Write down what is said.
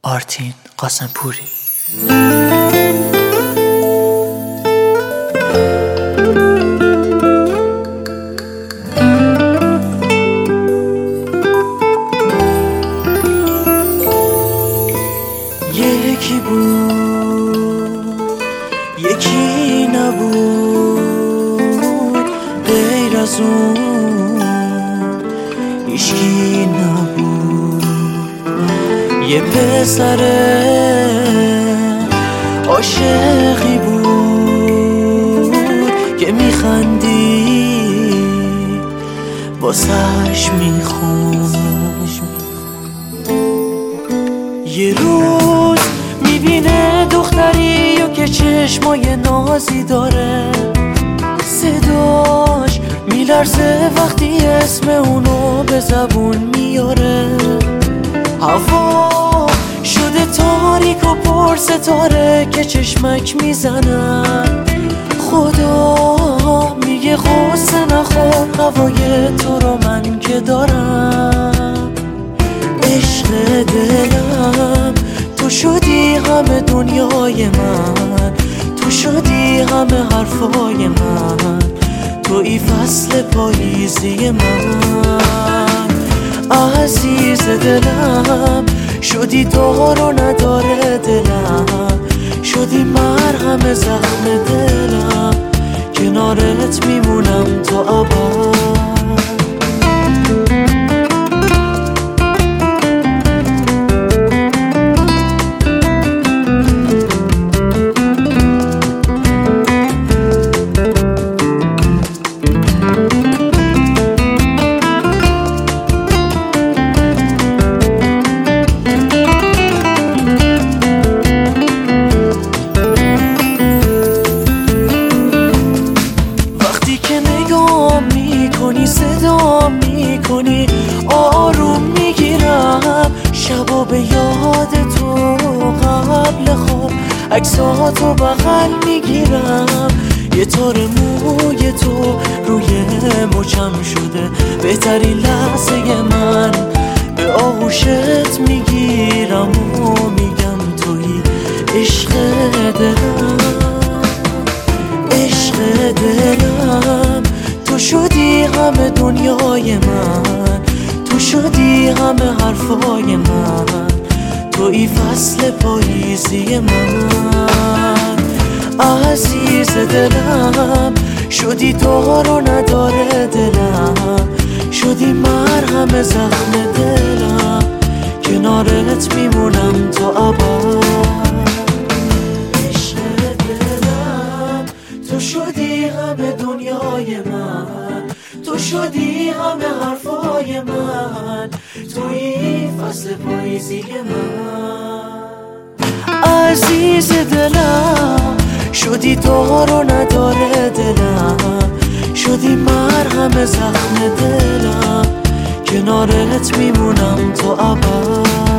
آرتین قاسمپوری. یکی بود یکی نبود، غیر از اون هیچکی نبود. یه پسر عاشقی بود که میخندی واسش میخون. یه روز میبینه دختری و که چشمای نازی داره، صداش میلرزه وقتی اسم اونو به زبون میاره. هوا شده تاریک و پر ستاره که چشمک میزنن. خدا میگه غصه نخور، هوای تو رو من که دارم. عشق دلم تو شدی همه دنیای من، تو شدی همه حرفای من، توی فصل پاییزی من. عزیز دلم شدی دار و نداره دلم، شدی مرهم زخم دلم، کنارت میمونم تا ابد. صدا میکنی آروم میگیرم، شبا به یاد تو قبل خواب عکساتو بغل میگیرم. یه تار موی تو روی مچم شده، بهترین لحظه من به آغوشت میگیرم و میگم توی عشق دلم. عشق دلم تو شدی همه دنیای من، تو شدی همه حرفای من، توی فصل پاییزی من. عزیز دلم شدی دار و نداره دلم، شدی مرهم زخم دلم، کنارت میمونم تا ابد. عشق دلم تو شدی همه دنیای من، تو شدی همه حرفای من، توی فصل پاییزی من. عزیز دلم شدی دار و نداره دلم، شدی مرهم زخم دلم، کنارت میمونم تا ابد.